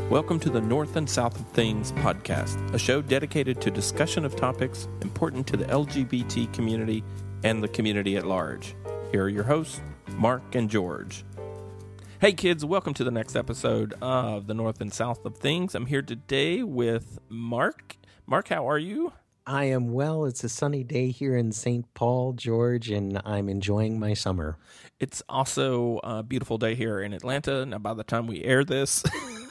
Welcome to the North and South of Things podcast, a show dedicated to discussion of topics important to the LGBT community and the community at large. Here are your hosts, Mark and George. Hey kids, welcome to the next episode of the North and South of Things. I'm here today with Mark. Mark, how are you? I am well. It's a sunny day here in St. Paul, George, and I'm enjoying my summer. It's also a beautiful day here in Atlanta. Now, by the time we air this,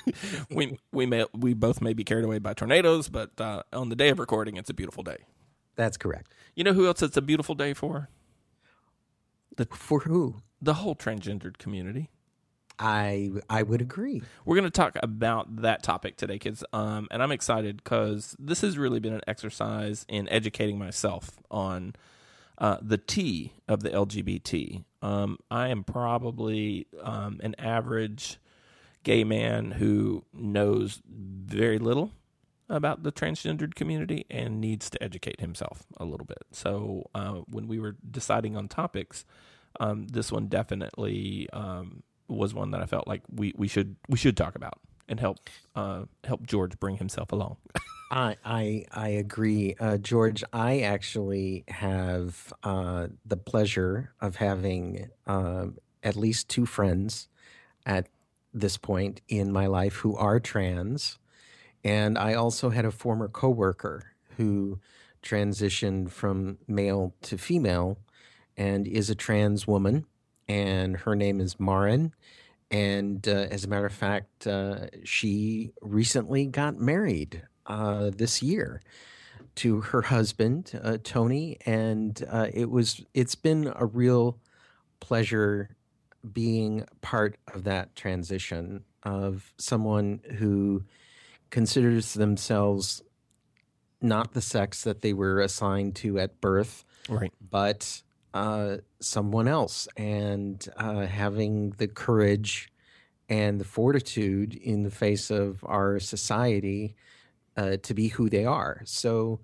we both may be carried away by tornadoes, but on the day of recording, it's a beautiful day. That's correct. You know who else it's a beautiful day for? For who? The whole transgendered community. I would agree. We're going to talk about that topic today, kids, and I'm excited because this has really been an exercise in educating myself on the T of the LGBT. I am probably an average gay man who knows very little about the transgendered community and needs to educate himself a little bit. So when we were deciding on topics, this one definitely was one that I felt like we should talk about and help George bring himself along. I agree, George. I actually have the pleasure of having at least two friends at this point in my life who are trans, and I also had a former coworker who transitioned from male to female and is a trans woman. And her name is Marin. And as a matter of fact, she recently got married this year to her husband, Tony. And it's been a real pleasure being part of that transition of someone who considers themselves not the sex that they were assigned to at birth, right, but someone else, and having the courage and the fortitude in the face of our society to be who they are. So,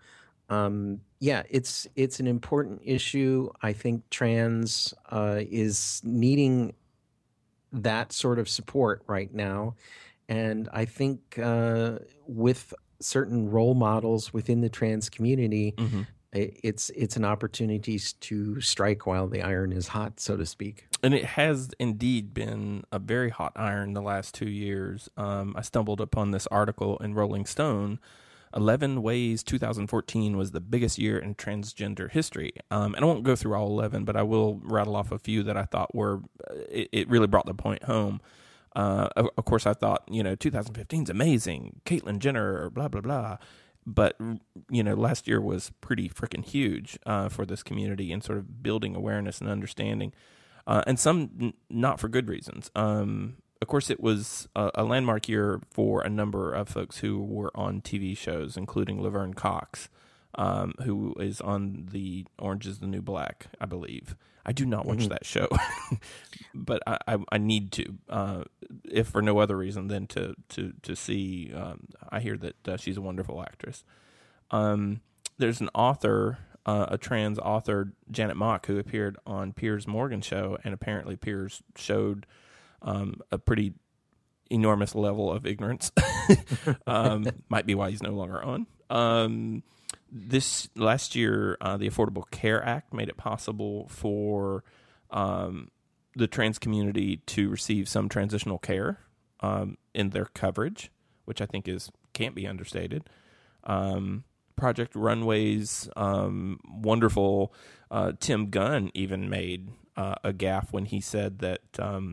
it's an important issue. I think trans is needing that sort of support right now, and I think with certain role models within the trans community. Mm-hmm. It's an opportunity to strike while the iron is hot, so to speak. And it has indeed been a very hot iron the last 2 years. I stumbled upon this article in Rolling Stone. 11 Ways 2014 was the biggest year in transgender history. And I won't go through all 11, but I will rattle off a few that I thought were, it really brought the point home. Of course, I thought, 2015 is amazing. Caitlyn Jenner, blah, blah, blah. But, last year was pretty freaking huge for this community and sort of building awareness and understanding, and some not for good reasons. Of course, it was a landmark year for a number of folks who were on TV shows, including Laverne Cox, who is on the Orange is the New Black, I believe. I do not watch that show, but I need to, if for no other reason than to see. I hear that she's a wonderful actress. There's an author, a trans author, Janet Mock, who appeared on Piers Morgan's show, and apparently Piers showed a pretty enormous level of ignorance. Might be why he's no longer on. This last year, the Affordable Care Act made it possible for the trans community to receive some transitional care in their coverage, which I think can't be understated. Project Runway's wonderful Tim Gunn even made a gaffe when he said that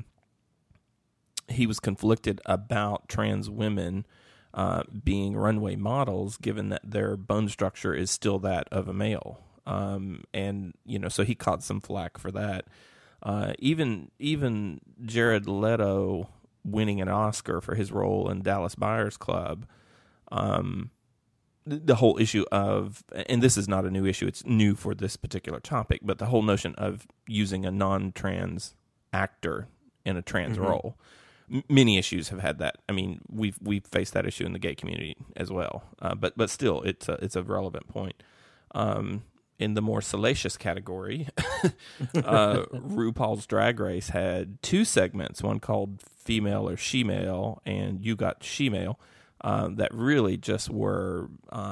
he was conflicted about trans women being runway models, given that their bone structure is still that of a male. And, so he caught some flack for that. Even Jared Leto winning an Oscar for his role in Dallas Buyers Club, the whole issue of, and this is not a new issue, it's new for this particular topic, but the whole notion of using a non-trans actor in a trans role. Many issues have had that. I mean, we've faced that issue in the gay community as well. But still, it's a relevant point. in the more salacious category, RuPaul's Drag Race had two segments, one called Female or She-Male and You Got She-Male, that really just were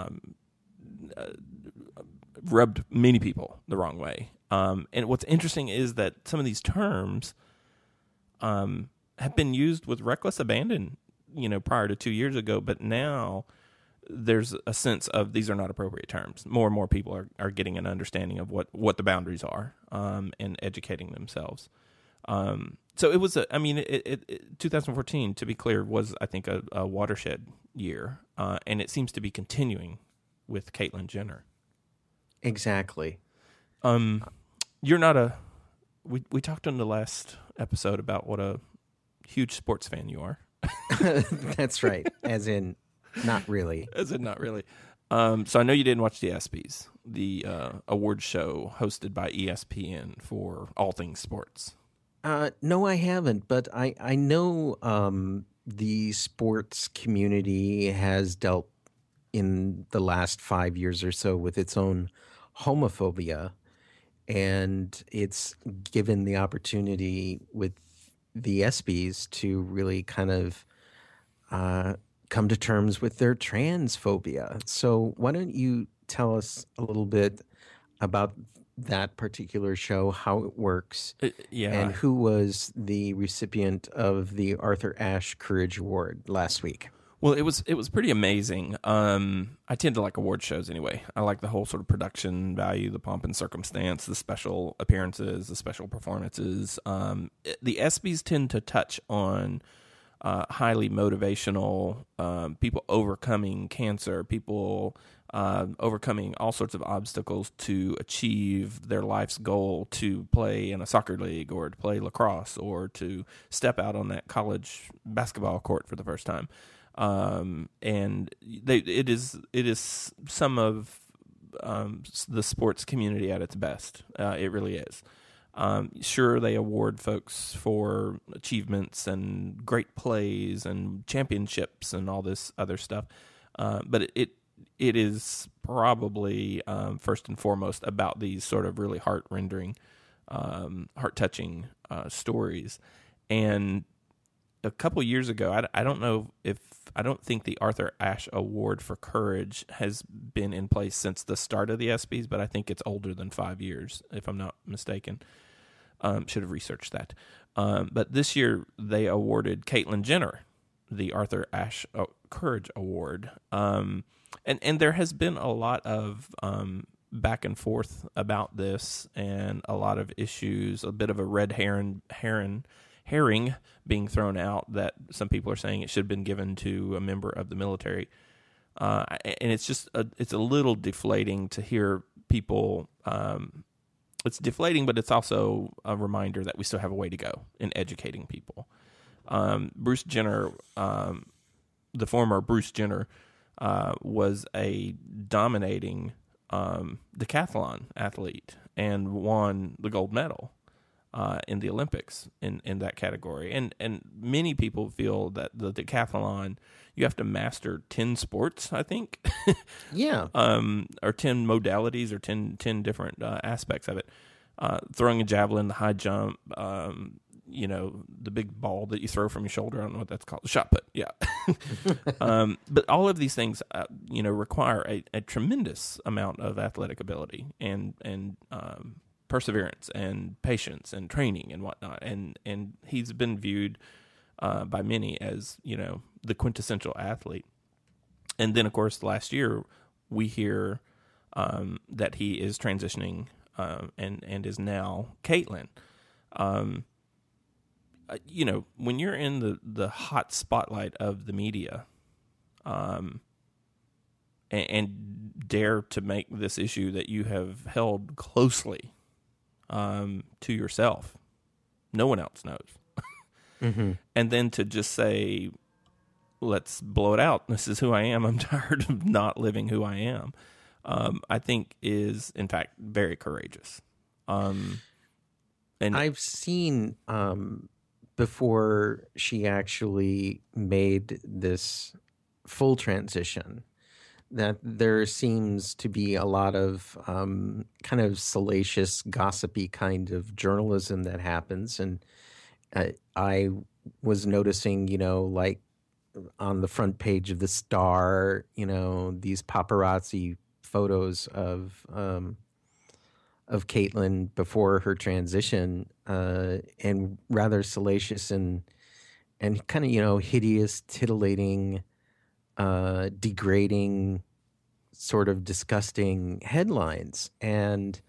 rubbed many people the wrong way. And what's interesting is that some of these terms have been used with reckless abandon, prior to 2 years ago, but now there's a sense of these are not appropriate terms. More and more people are getting an understanding of what the boundaries are, and educating themselves. So it was 2014, to be clear, was, I think, a watershed year, and it seems to be continuing with Caitlyn Jenner. Exactly. You're not we talked in the last episode about what a huge sports fan you are. That's right. As in, not really. As in, not really. So I know you didn't watch the ESPYs, the award show hosted by ESPN for all things sports. No, I haven't, but I know the sports community has dealt in the last 5 years or so with its own homophobia, and it's given the opportunity with the ESPYs to really kind of come to terms with their transphobia. So why don't you tell us a little bit about that particular show, how it works, and who was the recipient of the Arthur Ashe Courage Award last week? Well, it was pretty amazing. I tend to like award shows anyway. I like the whole sort of production value, the pomp and circumstance, the special appearances, the special performances. The ESPYs tend to touch on highly motivational people overcoming cancer, people overcoming all sorts of obstacles to achieve their life's goal, to play in a soccer league or to play lacrosse or to step out on that college basketball court for the first time. And it is some of the sports community at its best. It really is. Sure, they award folks for achievements and great plays and championships and all this other stuff, but it is probably first and foremost about these sort of really heart-rendering, heart-touching stories. And a couple years ago, I don't think the Arthur Ashe Award for Courage has been in place since the start of the ESPYs, but I think it's older than 5 years, if I'm not mistaken. Should have researched that. But this year, they awarded Caitlyn Jenner the Arthur Ashe Courage Award. And there has been a lot of back and forth about this and a lot of issues, a bit of a red herring being thrown out that some people are saying it should have been given to a member of the military. And it's just it's a little deflating to hear people. It's deflating, but it's also a reminder that we still have a way to go in educating people. Bruce Jenner, the former Bruce Jenner, was a dominating decathlon athlete and won the gold medal in the Olympics in that category. And many people feel that the decathlon, you have to master 10 sports, I think. Yeah. Or 10 modalities or 10 different aspects of it. Throwing a javelin, the high jump, the big ball that you throw from your shoulder. I don't know what that's called. The shot put. Yeah. But all of these things, require a tremendous amount of athletic ability and perseverance and patience and training and whatnot. And he's been viewed by many as, the quintessential athlete. And then, of course, last year we hear that he is transitioning and is now Caitlyn. When you're in the hot spotlight of the media, and dare to make this issue that you have held closely to yourself, no one else knows. Mm-hmm. And then to just say, let's blow it out. This is who I am. I'm tired of not living who I am. I think is, in fact, very courageous. And I've seen before she actually made this full transition that there seems to be a lot of kind of salacious, gossipy kind of journalism that happens. And I was noticing, like on the front page of the Star, these paparazzi photos of Caitlyn before her transition, and rather salacious and kind of hideous, titillating, degrading, sort of disgusting headlines. And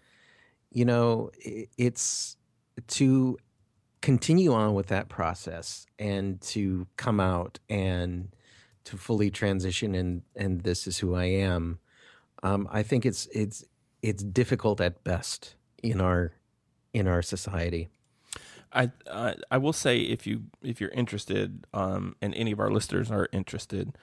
it's to continue on with that process and to come out and to fully transition and this is who I am. I think it's difficult at best in our society. I will say if you're interested, and any of our listeners are interested,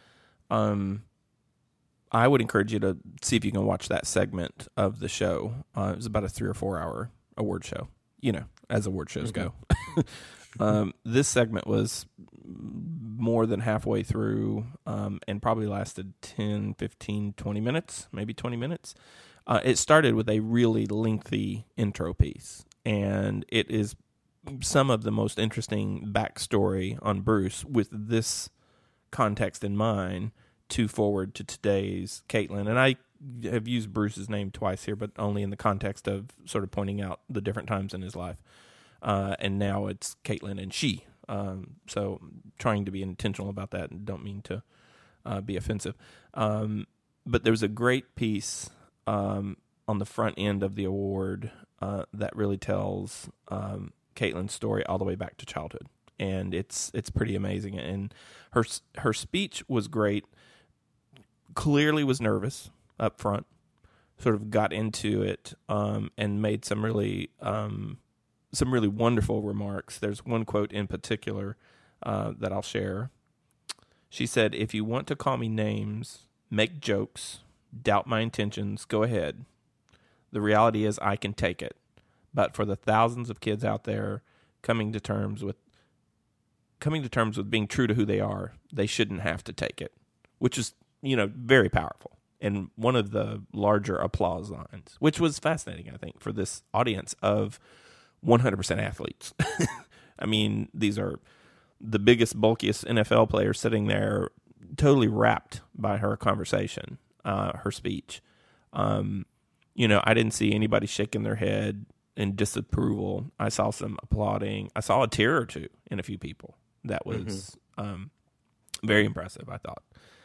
I would encourage you to see if you can watch that segment of the show. It was about a 3 or 4 hour award show, as award shows go. This segment was more than halfway through, and probably lasted 10, 15, 20 minutes, maybe 20 minutes. It started with a really lengthy intro piece, and it is some of the most interesting backstory on Bruce with this context in mind to forward to today's Caitlyn. And I have used Bruce's name twice here, but only in the context of sort of pointing out the different times in his life. And now it's Caitlyn and she. So trying to be intentional about that and don't mean to be offensive. But there was a great piece on the front end of the award that really tells Caitlyn's story all the way back to childhood. And it's pretty amazing. And her speech was great. Clearly was nervous up front, sort of got into it, and made some really wonderful remarks. There's one quote in particular that I'll share. She said, "If you want to call me names, make jokes, doubt my intentions, go ahead. The reality is I can take it. But for the thousands of kids out there coming to terms with being true to who they are, they shouldn't have to take it," which is, very powerful. And one of the larger applause lines, which was fascinating, I think, for this audience of 100% athletes. I mean, these are the biggest, bulkiest NFL players sitting there, totally rapt by her conversation, her speech. I didn't see anybody shaking their head in disapproval. I saw some applauding. I saw a tear or two in a few people. That was very impressive, I thought.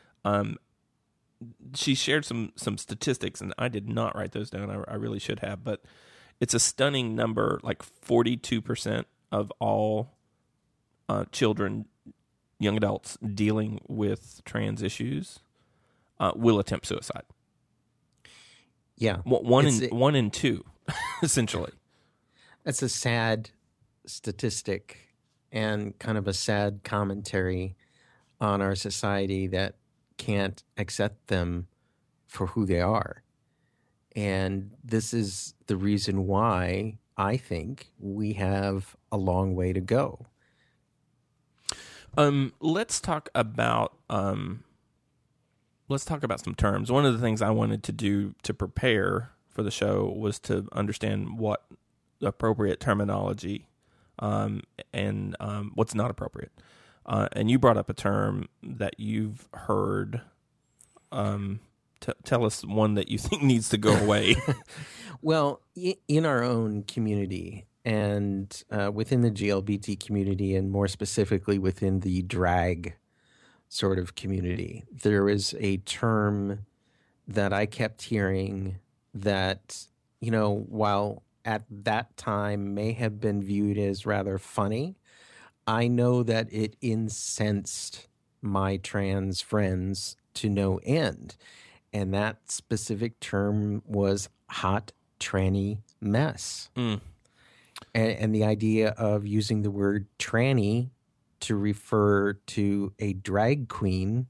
She shared some statistics, and I did not write those down. I really should have, but it's a stunning number. Like 42% of all children, young adults dealing with trans issues will attempt suicide. Yeah, one in two, essentially. That's a sad statistic and kind of a sad commentary on our society that can't accept them for who they are. And this is the reason why I think we have a long way to go. Let's talk about some terms. One of the things I wanted to do to prepare for the show was to understand what appropriate terminology and what's not appropriate. And you brought up a term that you've heard. Tell us one that you think needs to go away. Well, in our own community and within the GLBT community, and more specifically within the drag sort of community, there is a term that I kept hearing that, while at that time may have been viewed as rather funny, I know that it incensed my trans friends to no end. And that specific term was hot tranny mess. And the idea of using the word tranny to refer to a drag queen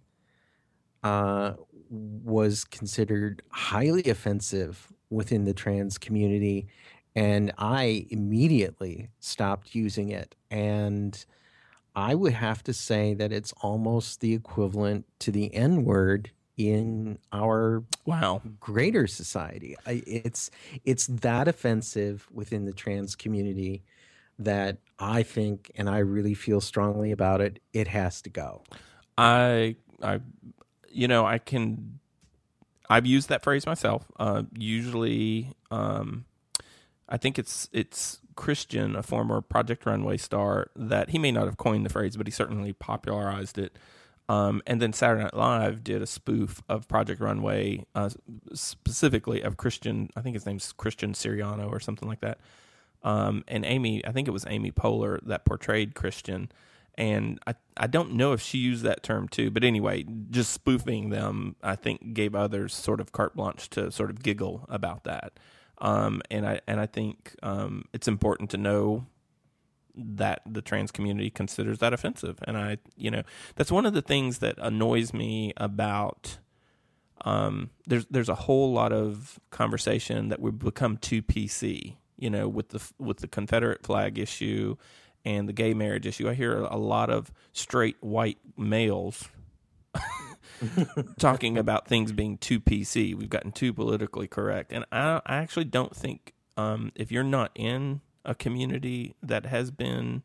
was considered highly offensive within the trans community. And I immediately stopped using it. And I would have to say that it's almost the equivalent to the N-word in our Wow. greater society. It's that offensive within the trans community that I think, and I really feel strongly about it, it has to go. I I can. I've used that phrase myself. Usually, I think it's Christian, a former Project Runway star, that he may not have coined the phrase, but he certainly popularized it. And then Saturday Night Live did a spoof of Project Runway, specifically of Christian. I think his name's Christian Siriano or something like that. And I think it was Amy Poehler that portrayed Christian. And I don't know if she used that term too, but anyway, just spoofing them, I think, gave others sort of carte blanche to sort of giggle about that. And I think it's important to know that the trans community considers that offensive. And that's one of the things that annoys me about. There's a whole lot of conversation that we've become too PC. With the Confederate flag issue and the gay marriage issue, I hear a lot of straight white males talking about things being too PC. We've gotten too politically correct, and I actually don't think if you're not in a community that has been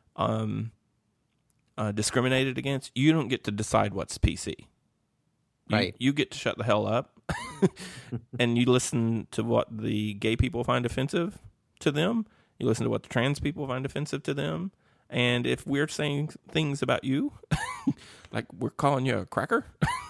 discriminated against, you don't get to decide what's PC. Right. You get to shut the hell up and you listen to what the gay people find offensive to them. You listen to what the trans people find offensive to them. And if we're saying things about you, like we're calling you a cracker,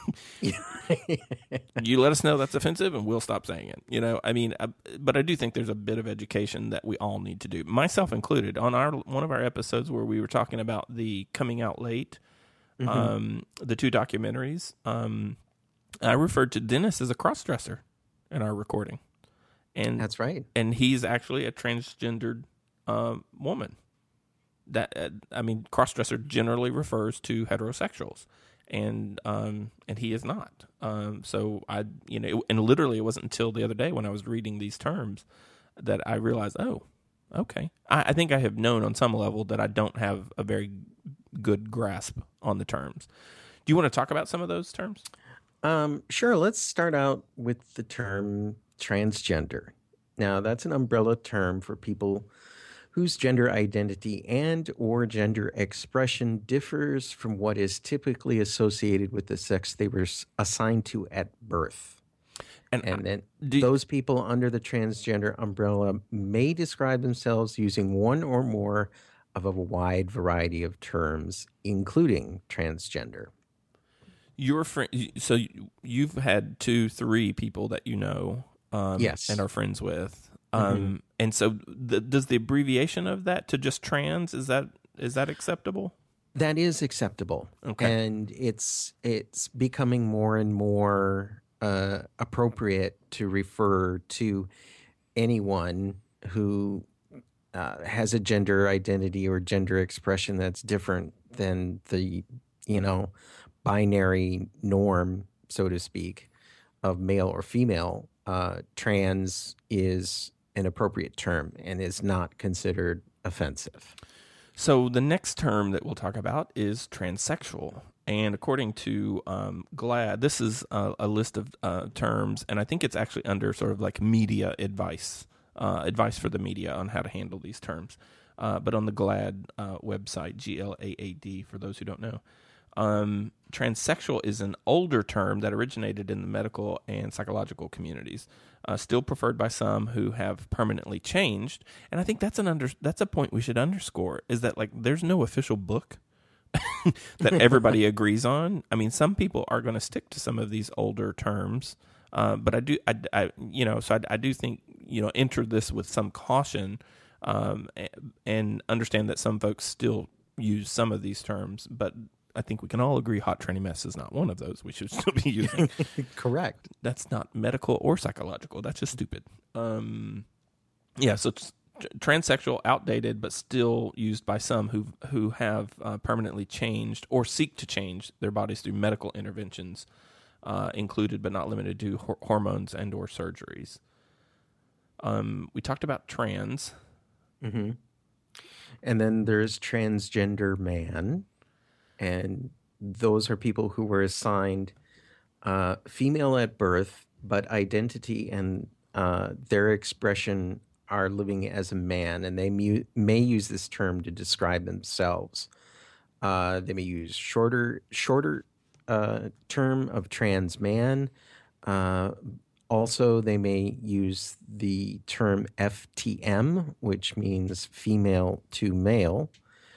you let us know that's offensive and we'll stop saying it. But I do think there's a bit of education that we all need to do, myself included. On one of our episodes where we were talking about the Coming Out Late, the two documentaries, I referred to Dennis as a cross-dresser in our recording. And that's right. And he's actually a transgendered woman. Cross-dresser generally refers to heterosexuals, and he is not. So and literally it wasn't until the other day when I was reading these terms that I realized, oh, okay. I think I have known on some level that I don't have a very good grasp on the terms. Do you want to talk about some of those terms? Sure. Let's start out with the term transgender. Now, that's an umbrella term for people whose gender identity and or gender expression differs from what is typically associated with the sex they were assigned to at birth. And then those people under the transgender umbrella may describe themselves using one or more of a wide variety of terms, including transgender. Your friend, so you've had 2-3 people that yes, and are friends with, and so does the abbreviation of that to just trans, is that acceptable? That is acceptable. Okay, and it's becoming more and more appropriate to refer to anyone who has a gender identity or gender expression that's different than the binary norm, so to speak, of male or female. Trans is an appropriate term and is not considered offensive. So the next term that we'll talk about is transsexual. And according to GLAAD, this is a list of terms, and I think it's actually under sort of like media advice for the media on how to handle these terms. But on the GLAAD website, GLAAD, for those who don't know, transsexual is an older term that originated in the medical and psychological communities, still preferred by some who have permanently changed. And I think that's a point we should underscore, is that like there's no official book that everybody agrees on. I mean, some people are going to stick to some of these older terms, but I do think enter this with some caution, and understand that some folks still use some of these terms, but I think we can all agree hot tranny mess is not one of those we should still be using. Correct. That's not medical or psychological. That's just stupid. So transsexual, outdated, but still used by some who have permanently changed or seek to change their bodies through medical interventions, included but not limited to hormones and or surgeries. We talked about trans. Mm-hmm. And then there's transgender man. And those are people who were assigned female at birth, but identity and their expression are living as a man, and they may use this term to describe themselves. They may use shorter term of trans man. Uh, Also, they may use the term FTM, which means female to male,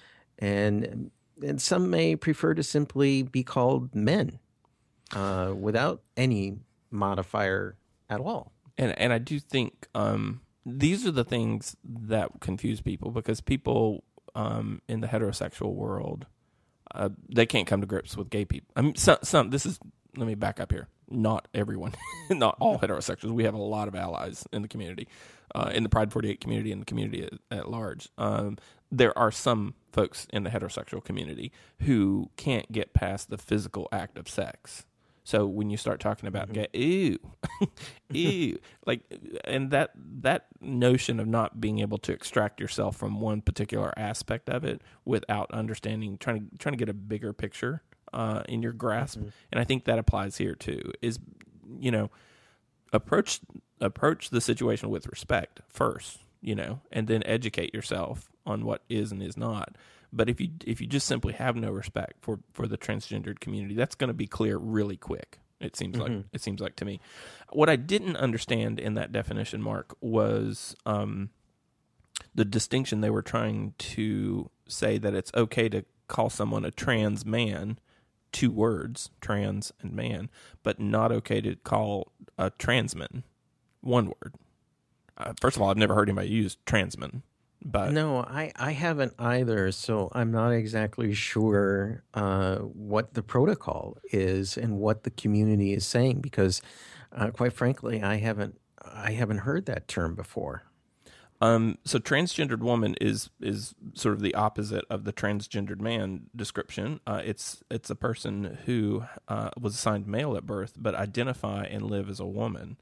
and some may prefer to simply be called men without any modifier at all. And I do think these are the things that confuse people, because people in the heterosexual world, they can't come to grips with gay people. I mean, let me back up here. Not everyone, not all heterosexuals. We have a lot of allies in the community, in the Pride 48 community and the community at large. There are some folks in the heterosexual community who can't get past the physical act of sex. So when you start talking about gay, ew, ew, like, and that notion of not being able to extract yourself from one particular aspect of it without understanding, trying to get a bigger picture in your grasp, and I think that applies here too. Is, approach the situation with respect first, and then educate yourself on what is and is not. But if you just simply have no respect for the transgendered community, that's going to be clear really quick. It seems like to me. What I didn't understand in that definition, Mark, was the distinction they were trying to say, that it's okay to call someone a trans man, 2 words, trans and man, but not okay to call a transman 1 word. First of all, I've never heard anybody use transman. But no, I haven't either, so I'm not exactly sure what the protocol is and what the community is saying, because quite frankly, I haven't heard that term before. So transgendered woman is sort of the opposite of the transgendered man description. It's a person who was assigned male at birth but identify and live as a woman.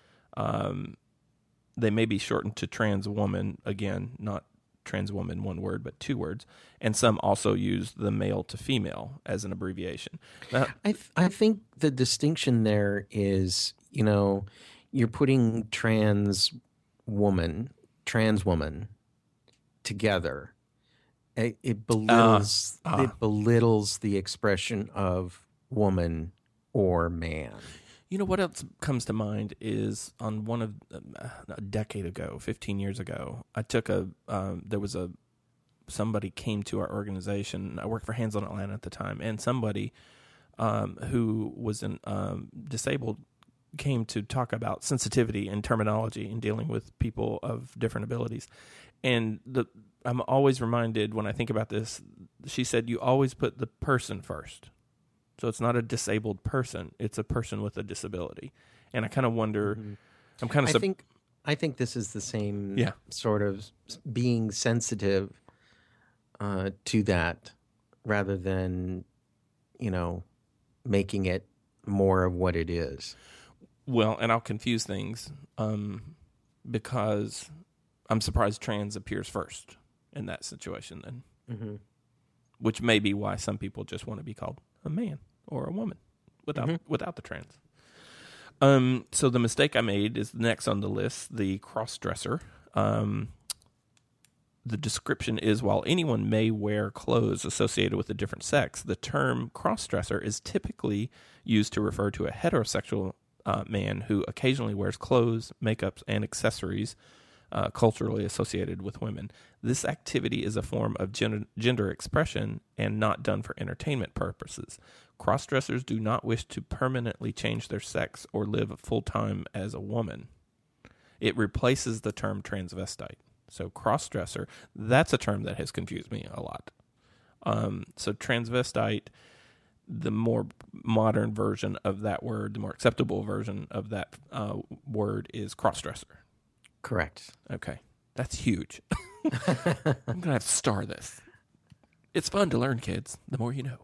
They may be shortened to trans woman, again, not trans woman 1 word, but 2 words. And some also use the male to female as an abbreviation. Now, I think the distinction there is, you're putting trans woman together. It belittles the expression of woman or man. What else comes to mind is on one of a decade ago, 15 years ago, I took somebody came to our organization. I worked for Hands on Atlanta at the time, and somebody who was disabled came to talk about sensitivity and terminology in dealing with people of different abilities. And I'm always reminded when I think about this, she said, you always put the person first. So it's not a disabled person; it's a person with a disability. And I kind of wonder. I'm kind of. I think this is the same Yeah. sort of being sensitive to that, rather than making it more of what it is. Well, and I'll confuse things because I'm surprised trans appears first in that situation. Then, which may be why some people just want to be called a man or a woman without the trans. So the mistake I made is next on the list, the cross-dresser. The description is, while anyone may wear clothes associated with a different sex, the term cross-dresser is typically used to refer to a heterosexual man who occasionally wears clothes, makeups, and accessories culturally associated with women. This activity is a form of gender expression and not done for entertainment purposes. Cross-dressers do not wish to permanently change their sex or live full-time as a woman. It replaces the term transvestite. So cross-dresser, that's a term that has confused me a lot. So transvestite, the more modern version of that word, the more acceptable version of that word is cross-dresser. Correct. Okay. That's huge. I'm going to have to star this. It's fun to learn, kids. The more you know.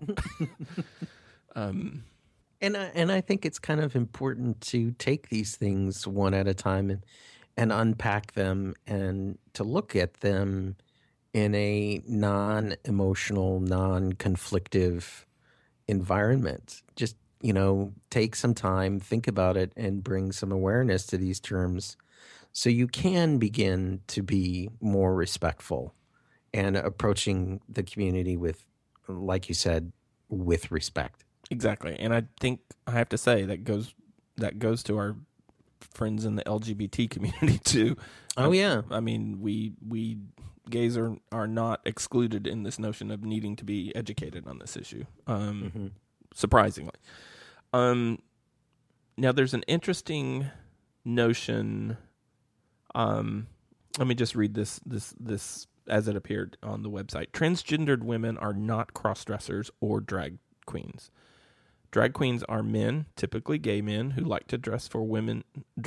And I think it's kind of important to take these things one at a time and unpack them, and to look at them in a non-emotional, non-conflictive environment. Just take some time, think about it, and bring some awareness to these terms so you can begin to be more respectful and approaching the community with, like you said, with respect. Exactly. And I think I have to say that goes to our friends in the LGBT community too. Oh, yeah. I mean, we gays are not excluded in this notion of needing to be educated on this issue. Surprisingly. Now there's an interesting notion. Let me just read this as it appeared on the website. Transgendered women are not cross-dressers or drag queens. Drag queens are men, typically gay men, who like to dress for women,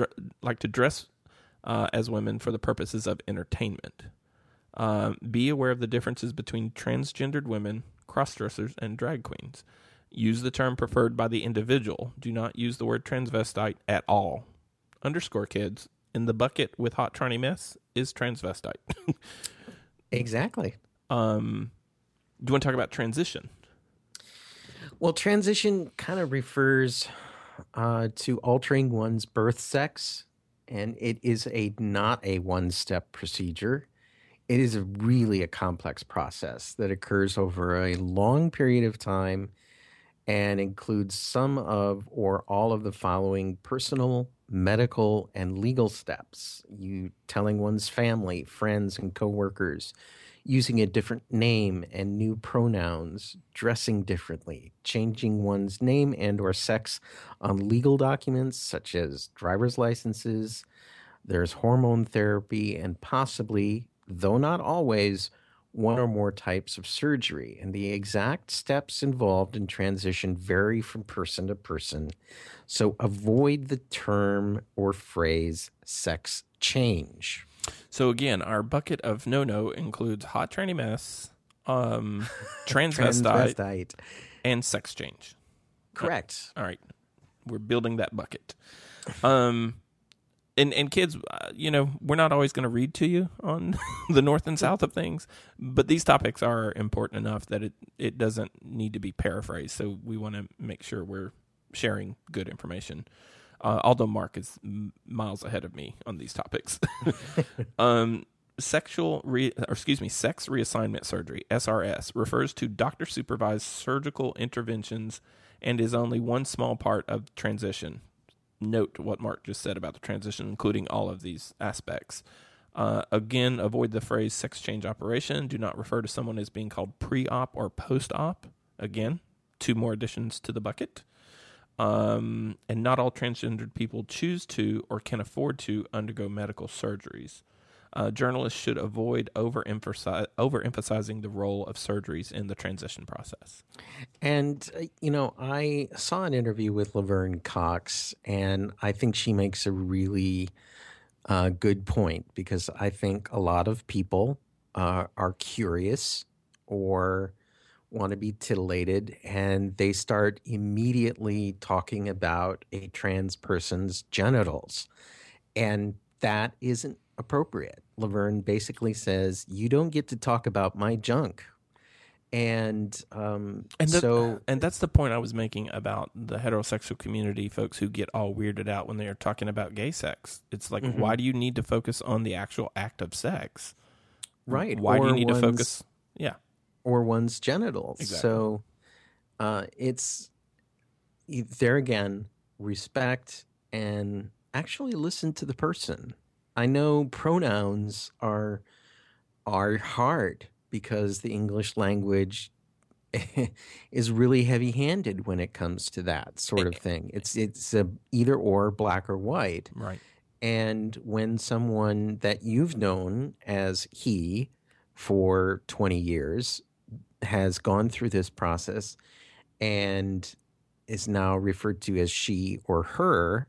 as women for the purposes of entertainment. Be aware of the differences between transgendered women, cross-dressers, and drag queens. Use the term preferred by the individual. Do not use the word transvestite at all. Underscore, kids. In the bucket with hot tranny mess is transvestite. Exactly. Do you want to talk about transition? Well, transition kind of refers to altering one's birth sex, and it is not a one-step procedure. It is really a complex process that occurs over a long period of time and includes some of or all of the following personal, medical, and legal steps. You telling one's family, friends, and coworkers, using a different name and new pronouns, dressing differently, changing one's name and or sex on legal documents such as driver's licenses. There's hormone therapy and possibly, though not always, one or more types of surgery, and the exact steps involved in transition vary from person to person. So avoid the term or phrase sex change. So again, our bucket of no includes hot tranny mess, transvestite, and sex change. Correct. All right. We're building that bucket. And kids, we're not always going to read to you on the north and south of things, but these topics are important enough that it doesn't need to be paraphrased. So we want to make sure we're sharing good information. Although Mark is miles ahead of me on these topics. Sex reassignment surgery, SRS, refers to doctor-supervised surgical interventions and is only one small part of transition. Note what Mark just said about the transition, including all of these aspects. Again, avoid the phrase sex change operation. Do not refer to someone as being called pre-op or post-op. Again, 2 more additions to the bucket. And not all transgendered people choose to or can afford to undergo medical surgeries. Journalists should avoid overemphasizing the role of surgeries in the transition process. And, I saw an interview with Laverne Cox, and I think she makes a really good point, because I think a lot of people are curious or want to be titillated, and they start immediately talking about a trans person's genitals. And that isn't appropriate. Laverne basically says, you don't get to talk about my junk. And that's the point I was making about the heterosexual community, folks who get all weirded out when they are talking about gay sex. It's like, why do you need to focus on the actual act of sex? Right. Why do you need to focus? Yeah. Or one's genitals. Exactly. So it's there again, respect and actually listen to the person. I know pronouns are hard because the English language is really heavy-handed when it comes to that sort of thing. It's a either or, black or white. Right. And when someone that you've known as he for 20 years has gone through this process and is now referred to as she or her,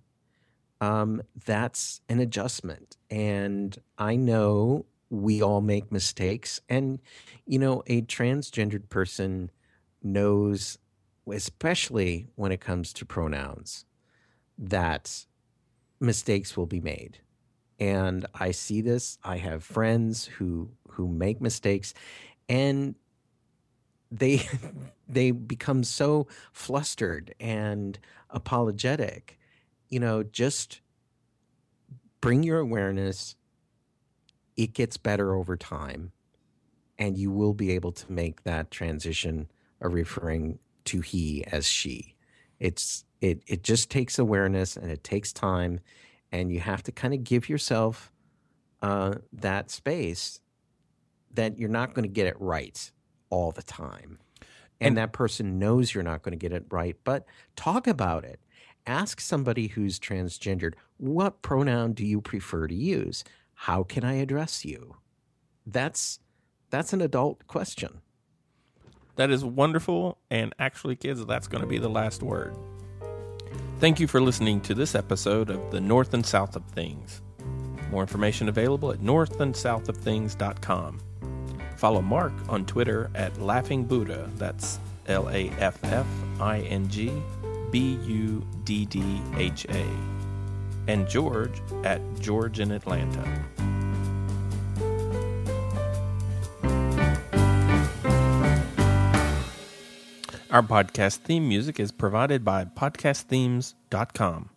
that's an adjustment. And I know we all make mistakes. And, a transgendered person knows, especially when it comes to pronouns, that mistakes will be made. And I see this. I have friends who make mistakes, and they they become so flustered and apologetic. Just bring your awareness. It gets better over time, and you will be able to make that transition of referring to he as she. It just takes awareness, and it takes time, and you have to kind of give yourself that space that you're not going to get it right all the time. And that person knows you're not going to get it right, but talk about it. Ask somebody who's transgendered, what pronoun do you prefer to use? How can I address you? That's an adult question. That is wonderful. And actually, kids, that's going to be the last word. Thank you for listening to this episode of The North and South of Things. More information available at northandsouthofthings.com. Follow Mark on Twitter at Laughing Buddha. That's LAFFINGBUDDHA. And George at George in Atlanta. Our podcast theme music is provided by podcastthemes.com.